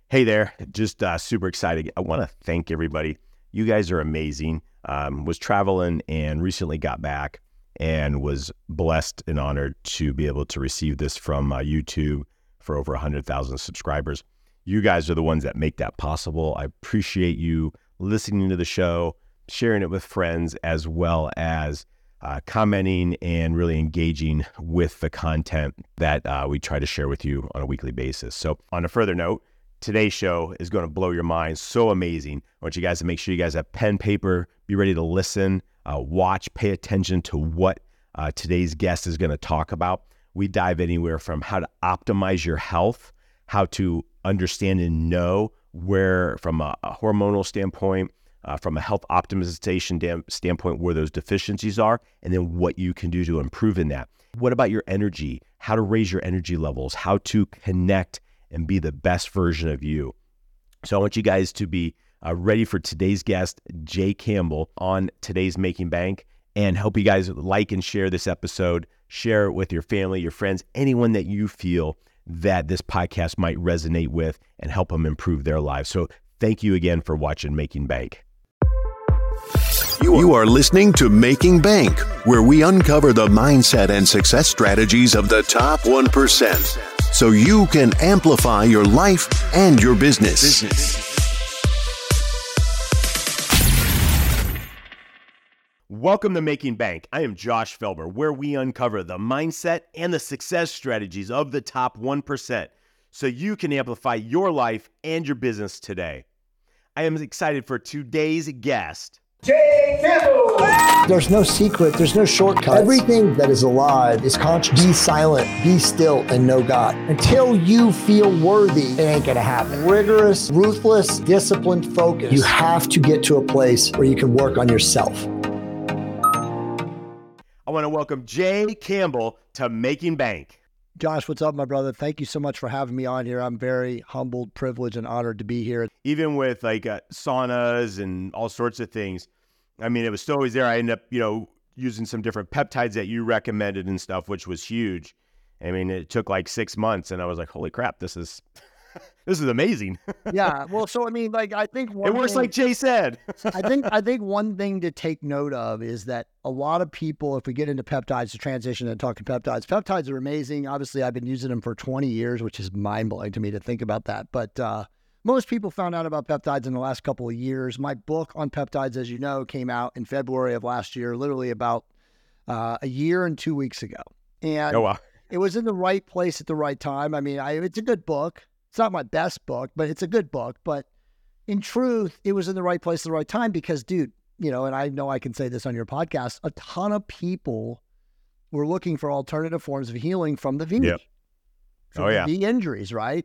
Hey there, just super excited. I want to thank everybody. You guys are amazing. Was traveling and recently got back and was blessed and honored to be able to receive this from YouTube for over 100,000 subscribers. You guys are the ones that make that possible. I appreciate you listening to the show, sharing it with friends, as well as commenting and really engaging with the content that we try to share with you on a weekly basis. So on a further note, today's show is going to blow your mind. So amazing. I want you guys to make sure you guys have pen, paper, be ready to listen, watch, pay attention to what today's guest is going to talk about. We dive anywhere from how to optimize your health, how to understand and know where, from a hormonal standpoint, from a health optimization standpoint, where those deficiencies are, and then what you can do to improve in that. What about your energy? How to raise your energy levels, how to connect and be the best version of you. So I want you guys to be ready for today's guest, Jay Campbell, on today's Making Bank, and hope you guys like and share this episode, share it with your family, your friends, anyone that you feel that this podcast might resonate with and help them improve their lives. So thank you again for watching Making Bank. You are listening to Making Bank, where we uncover the mindset and success strategies of the top 1%. So you can amplify your life and your business. Welcome to Making Bank. I am Josh Felber, where we uncover the mindset and the success strategies of the top 1% so you can amplify your life and your business today. I am excited for today's guest, Jay Campbell. There's no secret. There's no shortcuts. Everything that is alive is conscious. Be silent, be still, and know God. Until you feel worthy, it ain't gonna happen. Rigorous, ruthless, disciplined focus. You have to get to a place where you can work on yourself. I want to welcome Jay Campbell to Making Bank. Josh, what's up, my brother? Thank you so much for having me on here. I'm very humbled, privileged, and honored to be here. Even with saunas and all sorts of things, I mean, it was still always there. I ended up, using some different peptides that you recommended and stuff, which was huge. I mean, it took like 6 months, and I was like, "Holy crap, this is this is amazing." Yeah. Well, so I mean, I think it works like Jay said. I think one thing to take note of is that a lot of people, if we get into peptides, to transition and talk to peptides are amazing. Obviously, I've been using them for 20 years, which is mind blowing to me to think about that. But most people found out about peptides in the last couple of years. My book on peptides, as you know, came out in February of last year, literally about a year and 2 weeks ago. And oh, wow. It was in the right place at the right time. I mean, it's a good book. It's not my best book, but it's a good book. But in truth, it was in the right place at the right time because, dude, and I know I can say this on your podcast, a ton of people were looking for alternative forms of healing from the V. Yep. From the V injuries, right?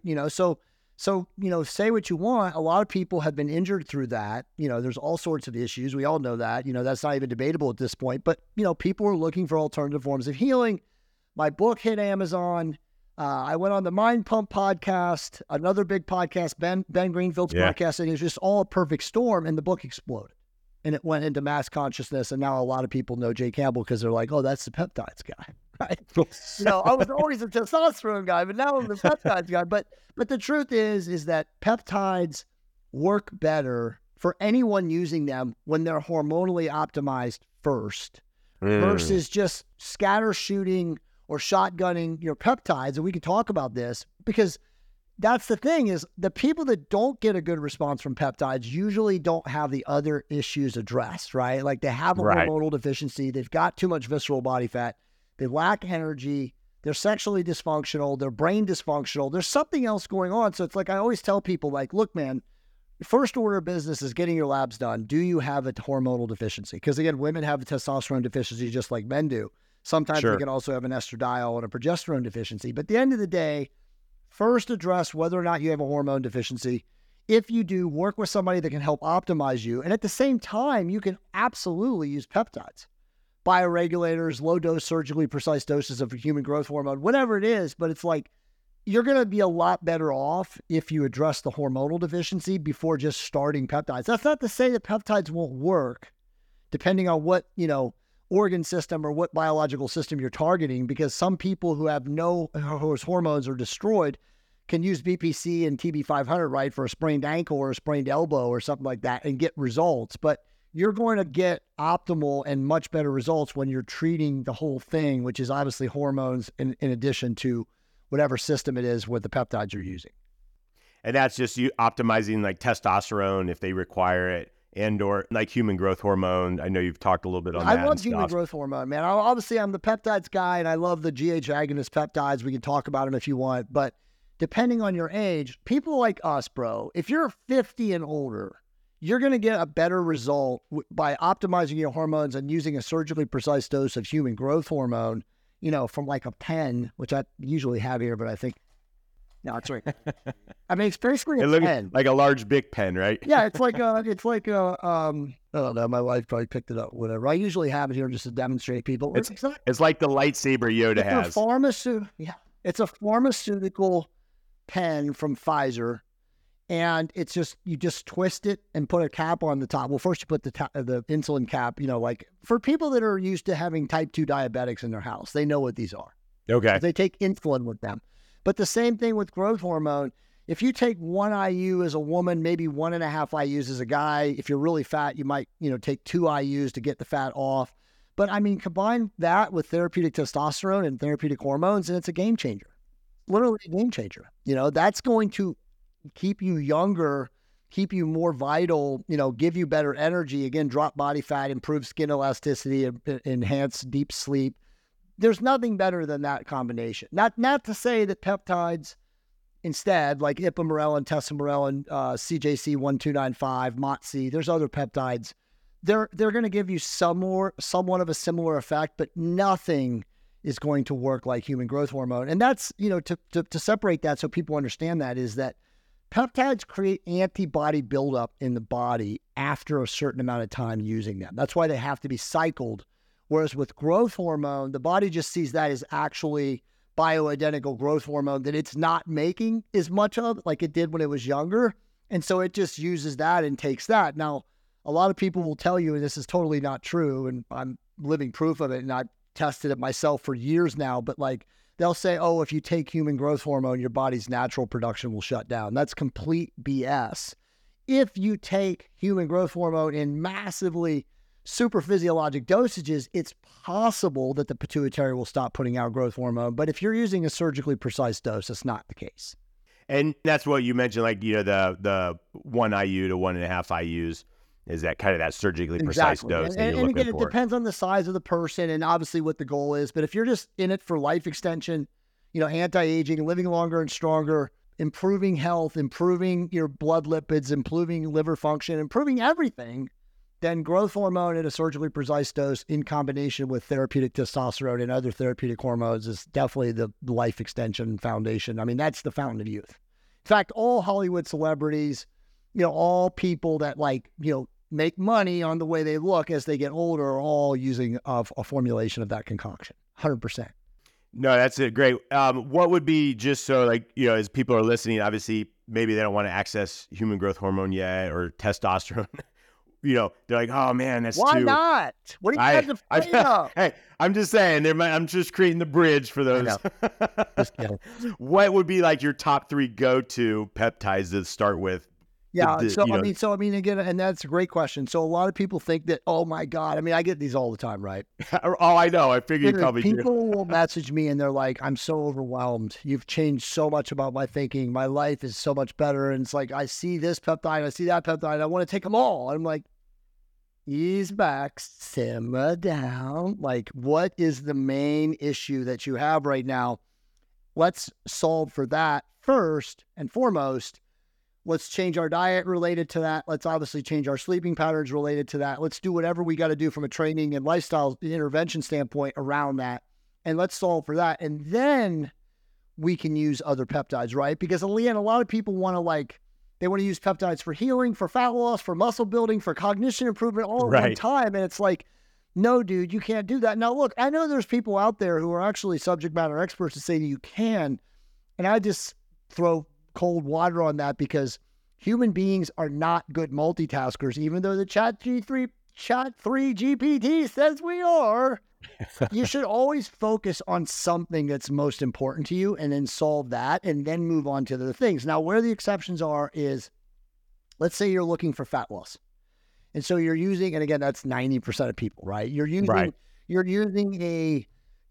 So, say what you want. A lot of people have been injured through that. There's all sorts of issues. We all know that. That's not even debatable at this point. But, people are looking for alternative forms of healing. My book hit Amazon. I went on the Mind Pump podcast, another big podcast, Ben Greenfield's podcast, and it was just all a perfect storm, and the book exploded. And it went into mass consciousness, and now a lot of people know Jay Campbell because they're like, oh, that's the peptides guy, right? I was always a testosterone guy, but now I'm the peptides guy. But the truth is that peptides work better for anyone using them when they're hormonally optimized first versus just scatter shooting or shotgunning your peptides. And we can talk about this because that's the thing is the people that don't get a good response from peptides usually don't have the other issues addressed, right? Like they have a hormonal deficiency. They've got too much visceral body fat. They lack energy. They're sexually dysfunctional. They're brain dysfunctional. There's something else going on. So it's like I always tell people, like, look, man, first order of business is getting your labs done. Do you have a hormonal deficiency? Because again, women have a testosterone deficiency just like men do. Sometimes they can also have an estradiol and a progesterone deficiency. But at the end of the day, first address whether or not you have a hormone deficiency. If you do, work with somebody that can help optimize you. And at the same time, you can absolutely use peptides, bioregulators, low dose, surgically precise doses of human growth hormone, whatever it is. But it's like, you're going to be a lot better off if you address the hormonal deficiency before just starting peptides. That's not to say that peptides won't work, depending on what, organ system or what biological system you're targeting, because some people whose hormones are destroyed can use BPC and TB500, right, for a sprained ankle or a sprained elbow or something like that and get results. But you're going to get optimal and much better results when you're treating the whole thing, which is obviously hormones in addition to whatever system it is with the peptides you're using. And that's just you optimizing like testosterone if they require it, and or like human growth hormone. I know you've talked a little bit on that. I love human growth hormone, man. Obviously, I'm the peptides guy, and I love the GH agonist peptides. We can talk about them if you want. But depending on your age, people like us, bro, if you're 50 and older, you're going to get a better result by optimizing your hormones and using a surgically precise dose of human growth hormone, from like a pen, which I usually have here, but I think, no, it's right. I mean, it's basically a pen. Like a large big pen, right? Yeah, it's like I don't know, my wife probably picked it up, whatever. I usually have it here just to demonstrate people. It's like the lightsaber Yoda has. It's a pharmaceutical pen from Pfizer. And it's just, you just twist it and put a cap on the top. Well, first you put the insulin cap, like for people that are used to having type 2 diabetics in their house, they know what these are. Okay. They take insulin with them. But the same thing with growth hormone. If you take 1 IU as a woman, maybe 1.5 IUs as a guy, if you're really fat, you might, take 2 IUs to get the fat off. But I mean, combine that with therapeutic testosterone and therapeutic hormones, and it's a game changer. Literally a game changer. That's going to keep you younger, keep you more vital, give you better energy, again, drop body fat, improve skin elasticity, enhance deep sleep. There's nothing better than that combination. Not to say that peptides instead, like ipamorelin, tesamorelin, CJC1295, MOTS, there's other peptides. They're going to give you somewhat of a similar effect, but nothing is going to work like human growth hormone. And that's, to separate that so people understand that is that peptides create antibody buildup in the body after a certain amount of time using them. That's why they have to be cycled. Whereas with growth hormone, the body just sees that as actually bioidentical growth hormone that it's not making as much of like it did when it was younger. And so it just uses that and takes that. Now, a lot of people will tell you, and this is totally not true, and I'm living proof of it, and I've tested it myself for years now, but like they'll say, oh, if you take human growth hormone, your body's natural production will shut down. That's complete BS. If you take human growth hormone in massively super physiologic dosages, it's possible that the pituitary will stop putting out growth hormone. But if you're using a surgically precise dose, that's not the case. And that's what you mentioned, like, the 1 IU to 1.5 IUs is that kind of that surgically precise dose. And again, it depends on the size of the person and obviously what the goal is. But if you're just in it for life extension, anti-aging, living longer and stronger, improving health, improving your blood lipids, improving liver function, improving everything, then growth hormone at a surgically precise dose in combination with therapeutic testosterone and other therapeutic hormones is definitely the life extension foundation. I mean, that's the fountain of youth. In fact, all Hollywood celebrities, all people that make money on the way they look as they get older are all using a formulation of that concoction, 100%. No, that's it. Great. What would be, just so as people are listening, obviously maybe they don't want to access human growth hormone yet or testosterone. They're like, oh man, that's why not? What do you have to fight up? Hey, I'm just saying, I'm just creating the bridge for those. Just kidding. What would be like your top 3 go-to peptides to start with? Yeah. I mean, again, and that's a great question. So a lot of people think that, oh my God, I mean, I get these all the time, right? Oh, I know. I figured you probably do. People will message me and they're like, I'm so overwhelmed. You've changed so much about my thinking. My life is so much better. And it's like, I see this peptide, I see that peptide. I want to take them all. I'm like, ease back, simmer down. Like, what is the main issue that you have right now? Let's solve for that first and foremost. Let's change our diet related to that. Let's obviously change our sleeping patterns related to that. Let's do whatever we got to do from a training and lifestyle intervention standpoint around that. And let's solve for that. And then we can use other peptides, right? Because, Leanne, a lot of people want to they want to use peptides for healing, for fat loss, for muscle building, for cognition improvement all at one time. And it's like, no, dude, you can't do that. Now, look, I know there's people out there who are actually subject matter experts to say that you can. And I just throw cold water on that because human beings are not good multitaskers, even though the Chat 3 GPT says we are. you should always focus on something that's most important to you and then solve that and then move on to other things. Now, where the exceptions are is, let's say you're looking for fat loss. And so you're using, and again, that's 90% of people, right? You're using a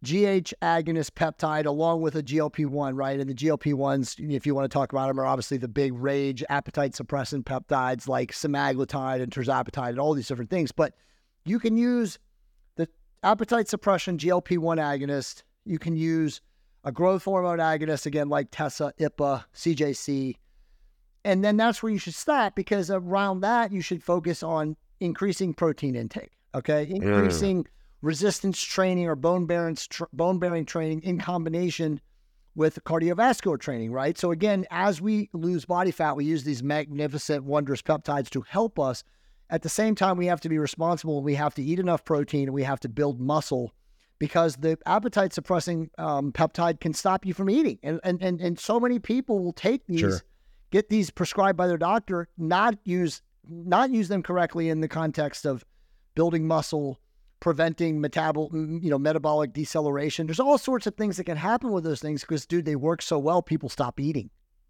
GH agonist peptide along with a GLP-1, right? And the GLP-1s, if you want to talk about them, are obviously the big rage appetite suppressant peptides like semaglutide and tirzepatide and all these different things. But you can use the appetite suppression GLP-1 agonist. You can use a growth hormone agonist, again, like Tessa, IPA, CJC. And then that's where you should stop, because around that, you should focus on increasing protein intake, okay? Increasing resistance training or bone-bearing training in combination with cardiovascular training, right? So again, as we lose body fat, we use these magnificent, wondrous peptides to help us. At the same time, we have to be responsible. We have to eat enough protein, and we have to build muscle, because the appetite-suppressing peptide can stop you from eating. And so many people will take these, get these prescribed by their doctor, not use them correctly in the context of building muscle, preventing metabolic deceleration. There's all sorts of things that can happen with those things because, dude, they work so well, people stop eating.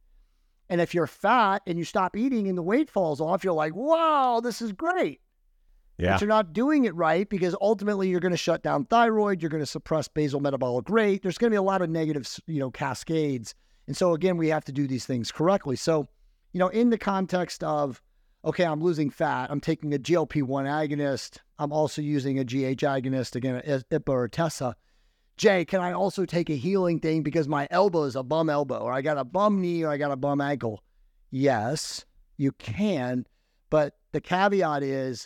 And if you're fat and you stop eating and the weight falls off, you're like, wow, this is great. Yeah. But you're not doing it right, because ultimately you're going to shut down thyroid. You're going to suppress basal metabolic rate. There's going to be a lot of negative, cascades. And so again, we have to do these things correctly. So, in the context of, okay, I'm losing fat, I'm taking a GLP-1 agonist, I'm also using a GH agonist, again, IPA or Tessa. Jay, can I also take a healing thing because my elbow is a bum elbow, or I got a bum knee, or I got a bum ankle? Yes, you can. But the caveat is,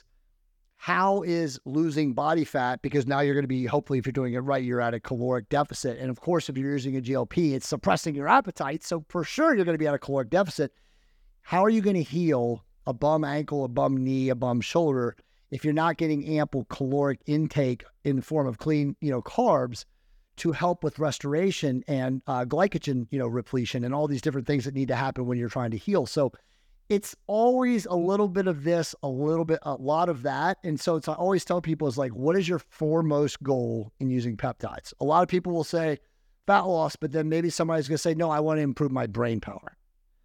how is losing body fat? Because now you're going to be, hopefully, if you're doing it right, you're at a caloric deficit. And of course, if you're using a GLP, it's suppressing your appetite. So for sure, you're going to be at a caloric deficit. How are you going to heal a bum ankle, a bum knee, a bum shoulder if you're not getting ample caloric intake in the form of clean, carbs to help with restoration and glycogen, repletion, and all these different things that need to happen when you're trying to heal? So it's always a little bit of this, a lot of that. And so I always tell people, is like, what is your foremost goal in using peptides? A lot of people will say fat loss, but then maybe somebody's going to say, no, I want to improve my brain power.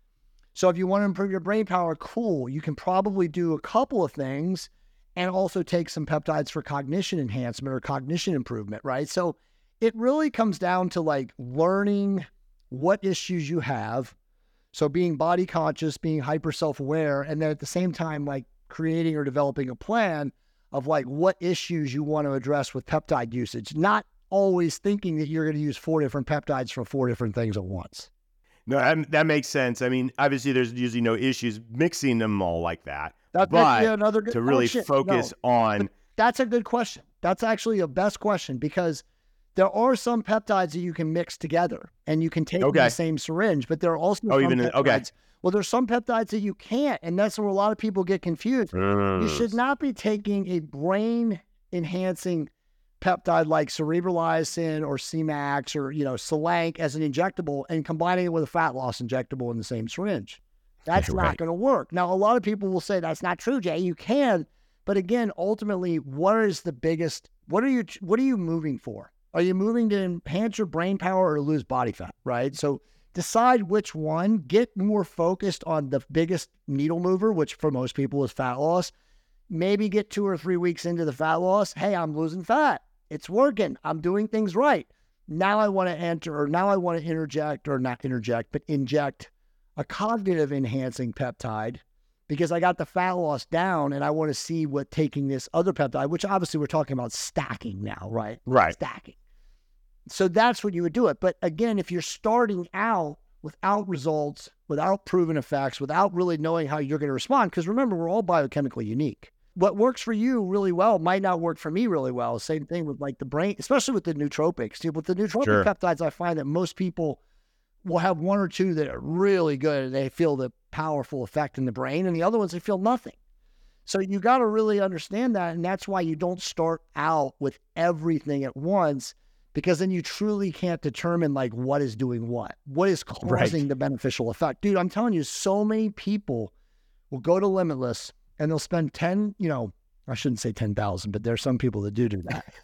So if you want to improve your brain power, cool. You can probably do a couple of things and also take some peptides for cognition enhancement or cognition improvement, right? So it really comes down to like learning what issues you have. So being body conscious, being hyper self-aware, and then at the same time, like creating or developing a plan of like what issues you want to address with peptide usage, not always thinking that you're going to use 4 different peptides for 4 different things at once. No, that makes sense. I mean, obviously there's usually no issues mixing them all like that. But another good to really focus on... That's a good question. That's actually a best question, because there are some peptides that you can mix together and you can take in the same syringe, but there are also some peptides. Well, there's some peptides that you can't, and that's where a lot of people get confused. You should not be taking a brain-enhancing peptide like cerebralizin or C-Max or, Selank as an injectable and combining it with a fat loss injectable in the same syringe. That's not going to work. Now, a lot of people will say that's not true, Jay. You can, but again, ultimately, what are you moving for? Are you moving to enhance your brain power or lose body fat, right? So decide which one. Get more focused on the biggest needle mover, which for most people is fat loss. Maybe get 2 or 3 weeks into the fat loss. Hey, I'm losing fat. It's working. I'm doing things right. Now I want to inject a cognitive enhancing peptide because I got the fat loss down and I want to see what taking this other peptide, which obviously we're talking about stacking now, right? Right. Stacking. So that's what you would do it. But again, if you're starting out without results, without proven effects, without really knowing how you're going to respond, because remember, we're all biochemically unique. What works for you really well might not work for me really well. Same thing with like the brain, especially with the nootropics. With the nootropic peptides, I find that most people will have 1 or 2 that are really good and they feel the powerful effect in the brain, and the other ones, they feel nothing. So you got to really understand that, and that's why you don't start out with everything at once, because then you truly can't determine like what is doing what is causing the beneficial effect. Dude, I'm telling you, so many people will go to Limitless and they'll spend I shouldn't say 10,000, but there's some people that do that.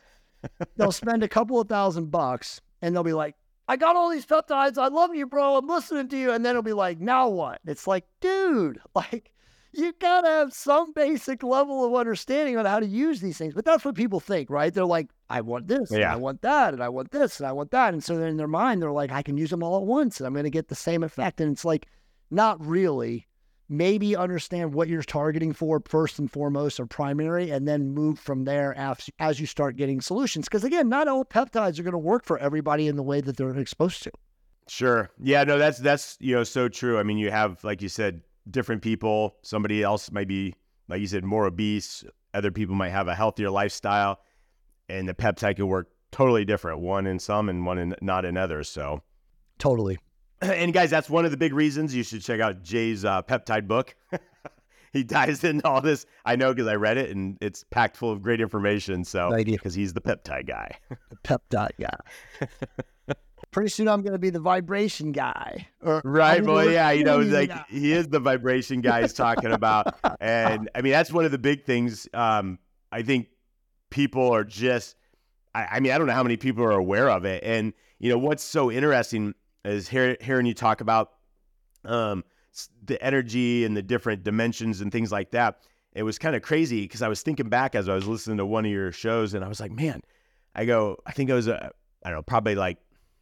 they'll spend a couple of $1,000 and they'll be like, I got all these peptides. I love you, bro. I'm listening to you. And then it'll be like, now what? It's like, dude, like, you got to have some basic level of understanding on how to use these things. But that's what people think, right? They're like, I want this, and I want that, and I want this, and I want that. And so in their mind, they're like, I can use them all at once, and I'm going to get the same effect. And it's like, not really. Maybe understand what you're targeting for first and foremost or primary, and then move from there as you start getting solutions. Because again, not all peptides are going to work for everybody in the way that they're supposed to. Sure. Yeah, no, that's so true. I mean, you have, like you said, different people. Somebody else might be, like you said, more obese. Other people might have a healthier lifestyle, and the peptide can work totally different, one in some and one in not in others. So totally. And guys, that's one of the big reasons you should check out Jay's peptide book. He dives into all this. I know because I read it, and it's packed full of great information. So because he's the peptide guy. The peptide guy. Pretty soon I'm going to be the vibration guy. Right. Well, yeah, like he is the vibration guy he's talking about. And I mean, that's one of the big things. I think people are just, I mean, I don't know how many people are aware of it. And, what's so interesting is hearing you talk about the energy and the different dimensions and things like that. It was kind of crazy because I was thinking back as I was listening to one of your shows, and I was like, man, I think I was, I don't know, probably like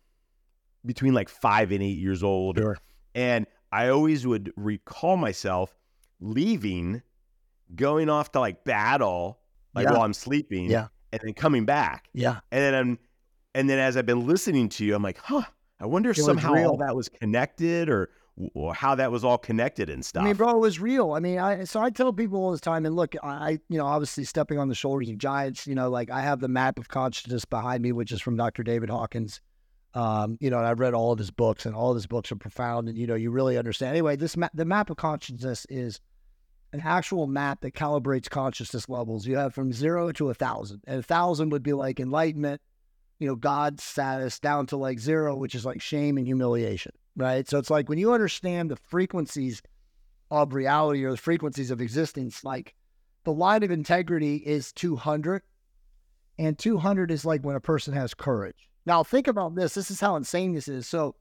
between like 5 and 8 years old. Sure. And I always would recall myself leaving, going off to like battle, while I'm sleeping, and then coming back. Yeah. And then as I've been listening to you, I'm like, I wonder if somehow all that was connected or how that was all connected and stuff. I mean, bro, it was real. I mean, I tell people all this time, and look, I obviously stepping on the shoulders of giants, like I have the map of consciousness behind me, which is from Dr. David Hawkins. And I've read all of his books, and all of his books are profound, and, you really understand. Anyway, the map of consciousness is an actual map that calibrates consciousness levels. You have from 0 to 1,000, and 1,000 would be like enlightenment, God's status, down to like 0, which is like shame and humiliation, right? So it's like when you understand the frequencies of reality or the frequencies of existence, like the line of integrity is 200, and 200 is like when a person has courage. Now, think about this. This is how insane this is. So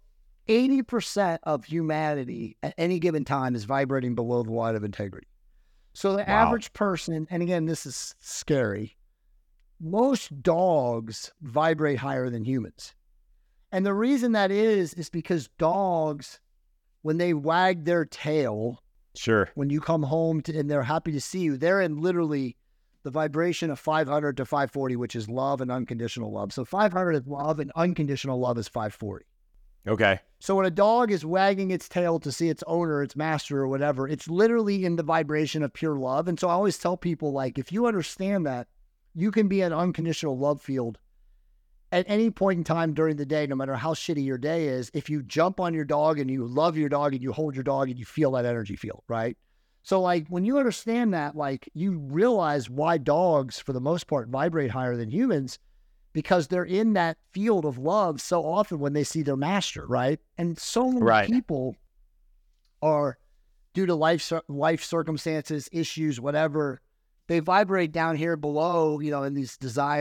80% of humanity at any given time is vibrating below the line of integrity. So the average person, and again, this is scary, most dogs vibrate higher than humans. And the reason that is because dogs, when they wag their tail, sure, when you come home and they're happy to see you, they're in literally the vibration of 500 to 540, which is love and unconditional love. So 500 is love and unconditional love is 540. Okay. So when a dog is wagging its tail to see its owner, its master or whatever, it's literally in the vibration of pure love. And so I always tell people, like, if you understand that, you can be an unconditional love field at any point in time during the day, no matter how shitty your day is. If you jump on your dog and you love your dog and you hold your dog and you feel that energy field, right? So like when you understand that, like you realize why dogs for the most part vibrate higher than humans, because they're in that field of love so often when they see their master, right? And so many people are, due to life circumstances, issues, whatever, they vibrate down here below, in these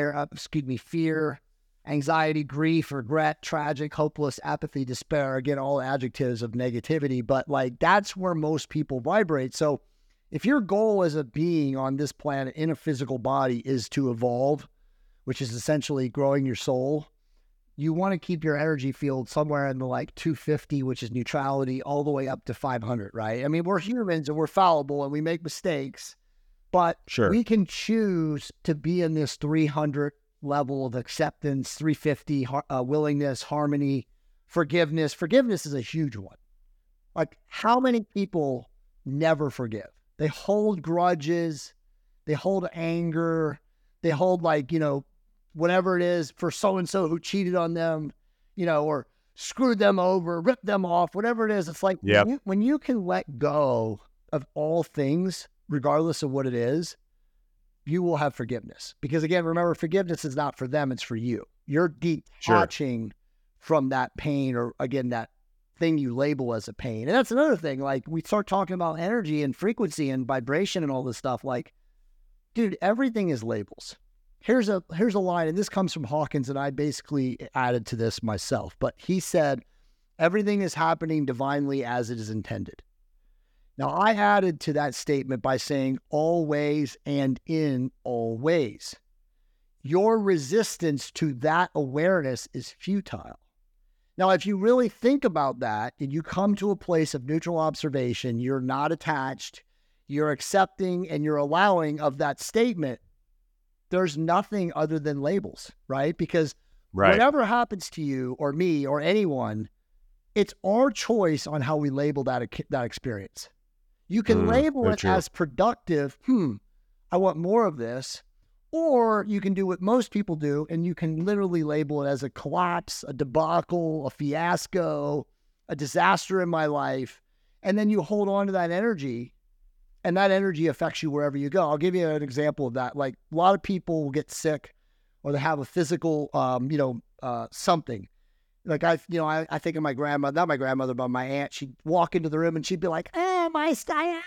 fear, anxiety, grief, regret, tragic, hopeless, apathy, despair, again, all adjectives of negativity, but like that's where most people vibrate. So if your goal as a being on this planet in a physical body is to evolve, which is essentially growing your soul, you want to keep your energy field somewhere in the like 250, which is neutrality, all the way up to 500, right? I mean, we're humans and we're fallible and we make mistakes, but we can choose to be in this 300 level of acceptance, 350 willingness, harmony, forgiveness. Forgiveness is a huge one. Like, how many people never forgive? They hold grudges, they hold anger, they hold whatever it is for so-and-so who cheated on them, or screwed them over, ripped them off, whatever it is. It's like when you can let go of all things, regardless of what it is, you will have forgiveness. Because again, remember, forgiveness is not for them, it's for you. You're detaching from that pain, or again, that thing you label as a pain. And that's another thing. Like, we start talking about energy and frequency and vibration and all this stuff. Like, dude, everything is labels. Here's a line, and this comes from Hawkins, and I basically added to this myself. But he said, everything is happening divinely as it is intended. Now, I added to that statement by saying always and in all ways. Your resistance to that awareness is futile. Now, if you really think about that and you come to a place of neutral observation, you're not attached, you're accepting, and you're allowing of that statement, there's nothing other than labels, right? Because whatever happens to you or me or anyone, it's our choice on how we label that experience. You can label it as productive. I want more of this. Or you can do what most people do, and you can literally label it as a collapse, a debacle, a fiasco, a disaster in my life. And then you hold on to that energy, and that energy affects you wherever you go. I'll give you an example of that. Like, a lot of people will get sick, or they have a physical, something. Like I think of my grandmother, not my grandmother, but my aunt. She'd walk into the room and she'd be like, "Oh, my sciatica."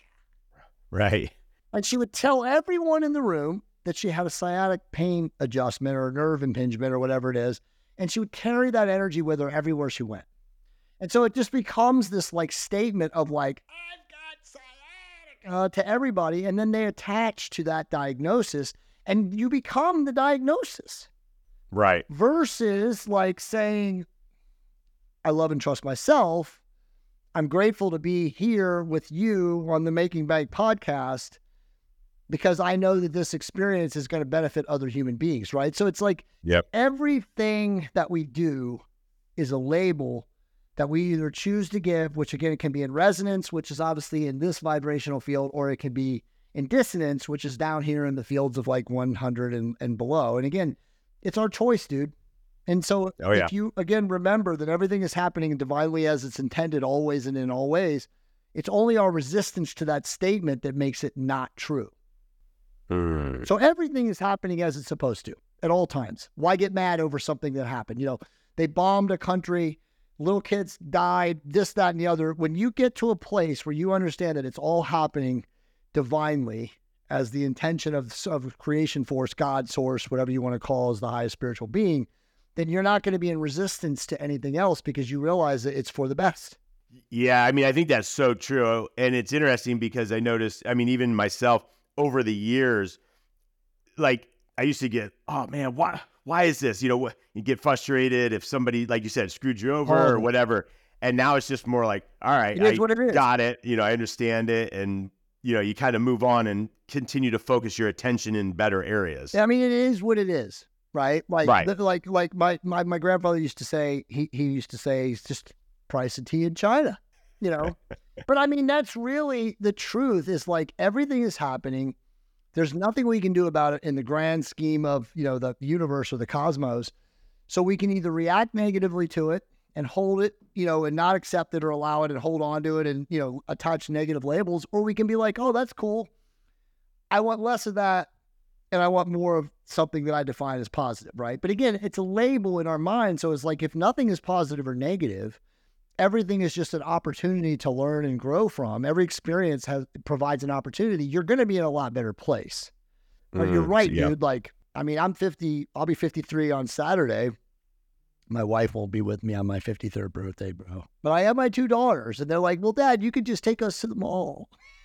Right. And she would tell everyone in the room that she had a sciatic pain adjustment or a nerve impingement or whatever it is. And she would carry that energy with her everywhere she went. And so it just becomes this like statement of like, I've got sciatica to everybody. And then they attach to that diagnosis and you become the diagnosis. Right. Versus like saying, I love and trust myself. I'm grateful to be here with you on the Making Bank podcast because I know that this experience is going to benefit other human beings, right? So it's like everything that we do is a label that we either choose to give, which again, it can be in resonance, which is obviously in this vibrational field, or it can be in dissonance, which is down here in the fields of like 100 and below. And again, it's our choice, dude. And so if you, again, remember that everything is happening divinely as it's intended, always and in all ways, it's only our resistance to that statement that makes it not true. So everything is happening as it's supposed to at all times. Why get mad over something that happened? You know, they bombed a country, little kids died, this, that, and the other. When you get to a place where you understand that it's all happening divinely as the intention of creation force, God, source, whatever you want to call as the highest spiritual being, then you're not going to be in resistance to anything else because you realize that it's for the best. Yeah, I mean, I think that's so true. And it's interesting because I noticed, I mean, even myself over the years, like I used to get, oh man, why is this? You know, you get frustrated if somebody, like you said, screwed you over or whatever. And now it's just more like, all right, I got it. You know, I understand it. And, you know, you kind of move on and continue to focus your attention in better areas. I mean, it is what it is, right? Like my grandfather used to say, he used to say, it's just price of tea in China, you know? But I mean, that's really the truth is like everything is happening. There's nothing we can do about it in the grand scheme of, you know, the universe or the cosmos. So we can either react negatively to it and hold it, you know, and not accept it or allow it and hold on to it and, you know, attach negative labels, or we can be like, oh, that's cool. I want less of that. And I want more of something that I define as positive, right? But again, it's a label in our mind. So it's like, if nothing is positive or negative, everything is just an opportunity to learn and grow from. Every experience provides an opportunity. You're going to be in a lot better place. But you're right, dude. Like, I mean, I'm 50, I'll be 53 on Saturday. My wife won't be with me on my 53rd birthday, bro. But I have my two daughters and they're like, well, Dad, you could just take us to the mall.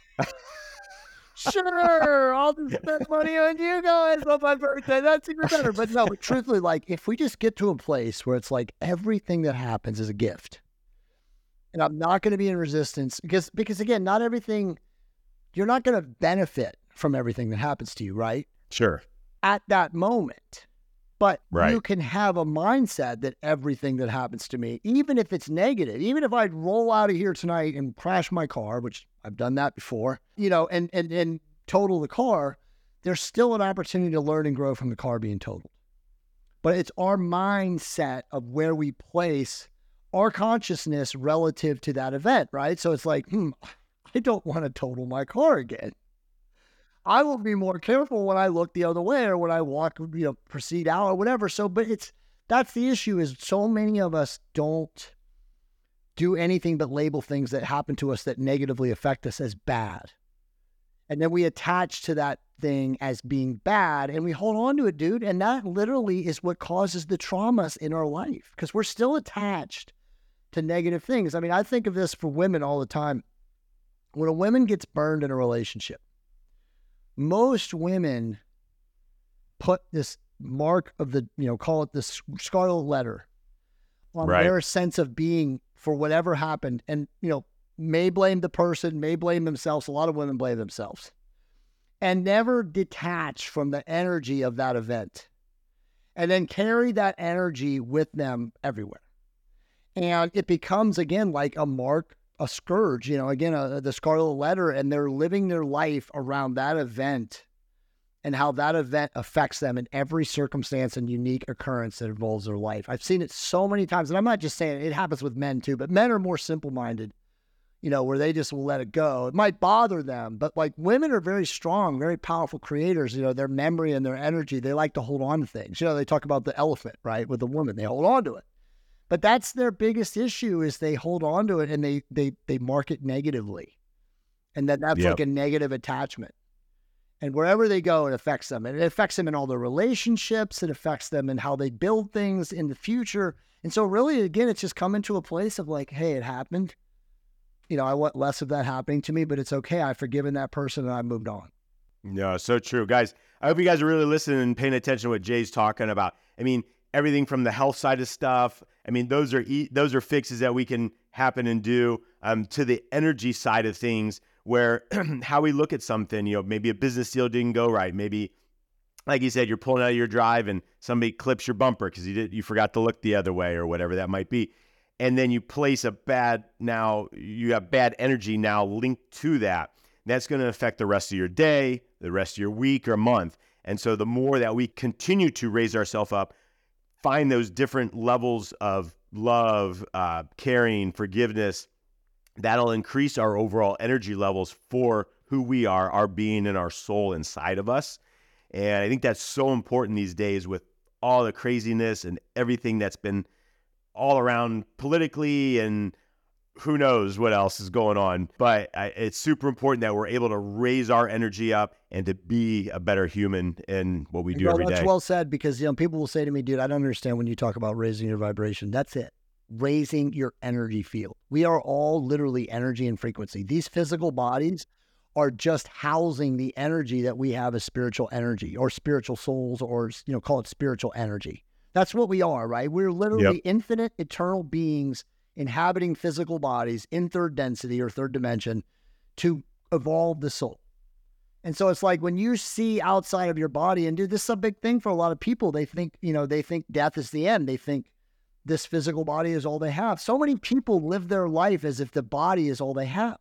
Sure, I'll just spend money on you guys on my birthday. That's even better. But no, but truthfully, like if we just get to a place where it's like everything that happens is a gift. And I'm not going to be in resistance because again, not everything, you're not going to benefit from everything that happens to you, right? Sure. At that moment. But you can have a mindset that everything that happens to me, even if it's negative, even if I'd roll out of here tonight and crash my car, which I've done that before, you know, and total the car, there's still an opportunity to learn and grow from the car being totaled. But it's our mindset of where we place our consciousness relative to that event, right? So it's like, I don't want to total my car again. I will be more careful when I look the other way or when I walk, you know, proceed out or whatever. So, but that's the issue is so many of us don't do anything but label things that happen to us that negatively affect us as bad. And then we attach to that thing as being bad and we hold on to it, dude. And that literally is what causes the traumas in our life because we're still attached to negative things. I mean, I think of this for women all the time. When a woman gets burned in a relationship, most women put this mark of the, call it the scarlet letter on their sense of being for whatever happened. And, may blame the person, may blame themselves. A lot of women blame themselves and never detach from the energy of that event and then carry that energy with them everywhere. And it becomes, again, like a mark, a scourge, the scarlet letter, and they're living their life around that event and how that event affects them in every circumstance and unique occurrence that involves their life. I've seen it so many times, and I'm not just saying it happens with men too, but men are more simple-minded, where they just will let it go. It might bother them, but like women are very strong, very powerful creators, their memory and their energy, they like to hold on to things. They talk about the elephant, right? With the woman, they hold on to it. But that's their biggest issue is they hold on to it and they mark it negatively. And that's like a negative attachment. And wherever they go, it affects them. And it affects them in all their relationships. It affects them in how they build things in the future. And so really, again, it's just coming to a place of like, hey, it happened. I want less of that happening to me, but it's okay. I've forgiven that person and I moved on. No, so true. Guys, I hope you guys are really listening and paying attention to what Jay's talking about. I mean, everything from the health side of stuff. I mean, those are fixes that we can happen and do to the energy side of things where how we look at something, maybe a business deal didn't go right. Maybe, like you said, you're pulling out of your drive and somebody clips your bumper because you forgot to look the other way or whatever that might be. And then you place you have bad energy now linked to that. That's going to affect the rest of your day, the rest of your week or month. And so the more that we continue to raise ourselves up, find those different levels of love, caring, forgiveness, that'll increase our overall energy levels for who we are, our being and our soul inside of us. And I think that's so important these days with all the craziness and everything that's been all around politically and who knows what else is going on. But it's super important that we're able to raise our energy up and to be a better human in what we do every day. That's well said because, people will say to me, dude, I don't understand when you talk about raising your vibration. That's it. Raising your energy field. We are all literally energy and frequency. These physical bodies are just housing the energy that we have as spiritual energy or spiritual souls or, call it spiritual energy. That's what we are, right? We're literally infinite, eternal beings inhabiting physical bodies in third density or third dimension to evolve the soul. And so it's like when you see outside of your body, and dude, this is a big thing for a lot of people. They think, they think death is the end. They think this physical body is all they have. So many people live their life as if the body is all they have.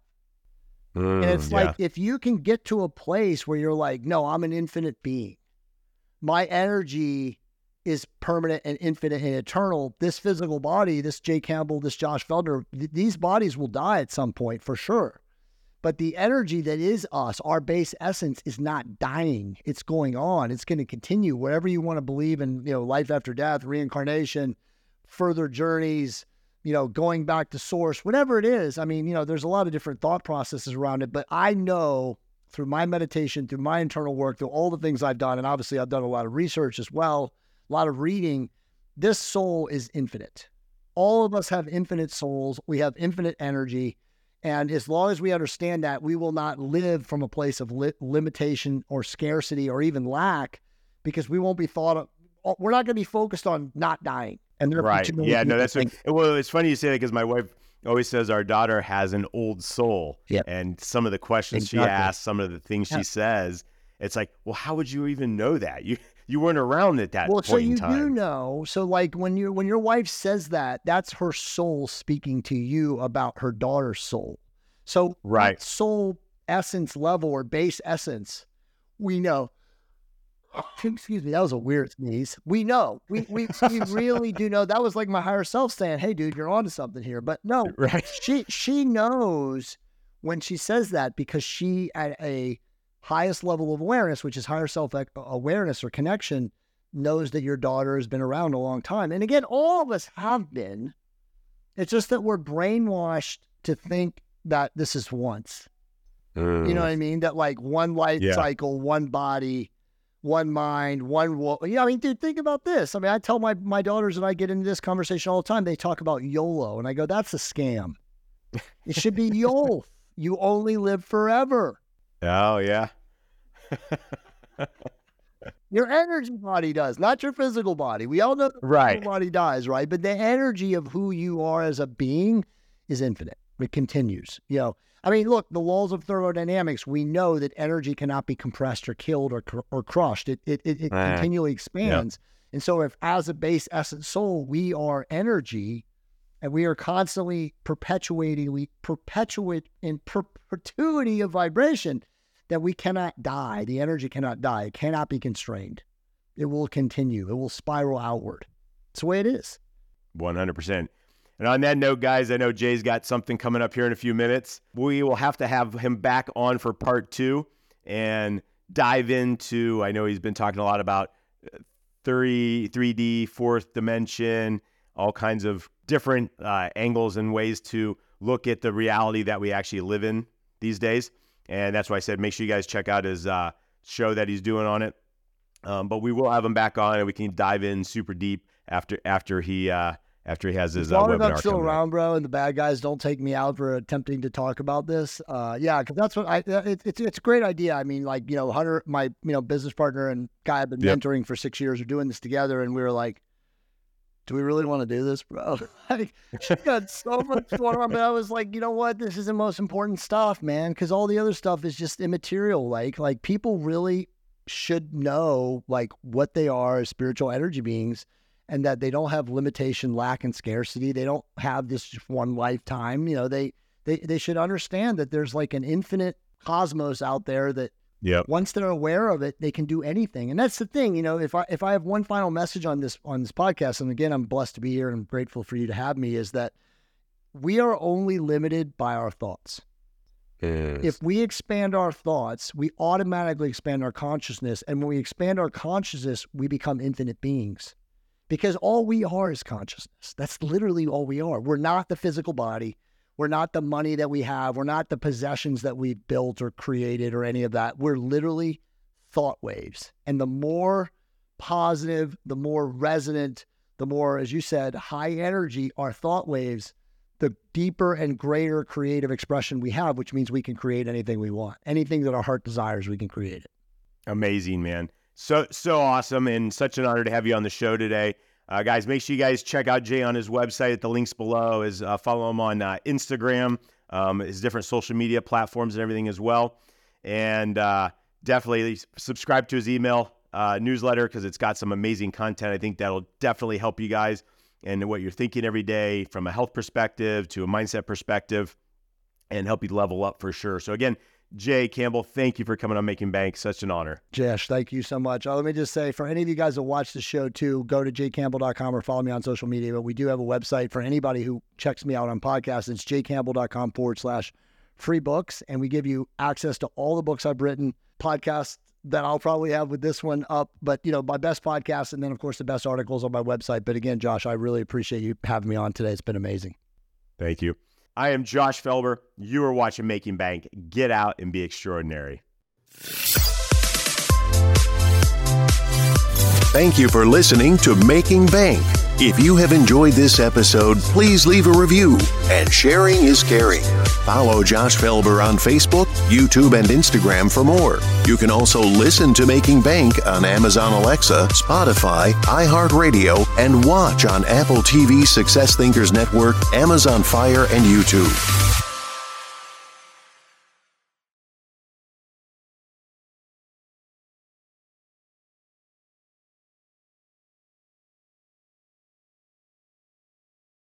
And it's like, if you can get to a place where you're like, no, I'm an infinite being. My energy is permanent and infinite and eternal. This physical body, this Jay Campbell, this Josh Feldner, these bodies will die at some point for sure. But the energy that is us, our base essence, is not dying. It's going on. It's going to continue. Whatever you want to believe in, life after death, reincarnation, further journeys, going back to source, whatever it is. I mean, there's a lot of different thought processes around it, but I know through my meditation, through my internal work, through all the things I've done, and obviously I've done a lot of research as well, a lot of reading, this soul is infinite. All of us have infinite souls. We have infinite energy. And as long as we understand that, we will not live from a place of limitation or scarcity or even lack because we won't be we're not going to be focused on not dying. And right. Yeah, no, that's well, it's funny you say that because my wife always says our daughter has an old soul. Yeah. And some of the questions she asks, some of the things she says, it's like, well, how would you even know that? You weren't around at that point in time. Well, so you do know. So like when your wife says that, that's her soul speaking to you about her daughter's soul. So right. Soul essence level or base essence, we know. Excuse me, that was a weird sneeze. We know. We really do know. That was like my higher self saying, hey, dude, you're onto something here. But no, right. She knows when she says that because she at a highest level of awareness, which is higher self-awareness or connection, knows that your daughter has been around a long time. And again, all of us have been. It's just that we're brainwashed to think that this is once. You know what I mean? That like one life cycle, one body, one mind, one will. Yeah, I mean, dude, think about this. I mean, I tell my daughters, and I get into this conversation all the time. They talk about YOLO, and I go, that's a scam. It should be YOLO. You only live forever. Oh, yeah. Your energy body does, not your physical body. We all know the physical body dies, right? But the energy of who you are as a being is infinite. It continues. You know, I mean, look, the laws of thermodynamics, we know that energy cannot be compressed or killed or crushed. It continually expands. Yep. And so if as a base essence soul, we are energy and we are constantly perpetuate in perpetuity of vibration, that we cannot die. The energy cannot die. It cannot be constrained. It will continue. It will spiral outward. It's the way it is. 100%. And on that note, guys, I know Jay's got something coming up here in a few minutes. We will have to have him back on for part 2 and dive into, I know he's been talking a lot about 3D, fourth dimension, all kinds of different angles and ways to look at the reality that we actually live in these days. And that's why I said, make sure you guys check out his show that he's doing on it. But we will have him back on and we can dive in super deep after he has his webinar. I'm still around, bro, and the bad guys don't take me out for attempting to talk about this. Yeah, because that's what it's a great idea. I mean, like, you know, Hunter, my, you know, business partner and guy I've been mentoring for 6 years, are doing this together, and we were like, do we really want to do this, bro? Like, she got so much going on, but I was like, you know what? This is the most important stuff, man, because all the other stuff is just immaterial. Like people really should know like what they are as spiritual energy beings, and that they don't have limitation, lack, and scarcity. They don't have this one lifetime. You know, they should understand that there's like an infinite cosmos out there that once they're aware of it, they can do anything. And that's the thing, you know, if I have one final message on this podcast, and again, I'm blessed to be here and I'm grateful for you to have me, is that we are only limited by our thoughts. Yes. If we expand our thoughts, we automatically expand our consciousness. And when we expand our consciousness, we become infinite beings. Because all we are is consciousness. That's literally all we are. We're not the physical body. We're not the money that we have. We're not the possessions that we've built or created or any of that. We're literally thought waves. And the more positive, the more resonant, the more, as you said, high energy our thought waves, the deeper and greater creative expression we have, which means we can create anything we want. Anything that our heart desires, we can create it. Amazing, man. So awesome, and such an honor to have you on the show today. Guys, make sure you guys check out Jay on his website at the links below. Follow him on Instagram, his different social media platforms and everything as well. And definitely subscribe to his email newsletter, because it's got some amazing content. I think that'll definitely help you guys and what you're thinking every day from a health perspective to a mindset perspective, and help you level up for sure. So again, Jay Campbell, thank you for coming on Making Bank. Such an honor. Josh, thank you so much. Let me just say, for any of you guys that watch the show too, go to jcampbell.com or follow me on social media. But we do have a website for anybody who checks me out on podcasts. It's jcampbell.com/free books. And we give you access to all the books I've written, podcasts that I'll probably have with this one up, but you know, my best podcasts, and then of course the best articles on my website. But again, Josh, I really appreciate you having me on today. It's been amazing. Thank you. I am Josh Felber. You are watching Making Bank. Get out and be extraordinary. Thank you for listening to Making Bank. If you have enjoyed this episode, please leave a review, and sharing is caring. Follow Josh Felber on Facebook, YouTube, and Instagram for more. You can also listen to Making Bank on Amazon Alexa, Spotify, iHeartRadio, and watch on Apple TV, Success Thinkers Network, Amazon Fire, and YouTube.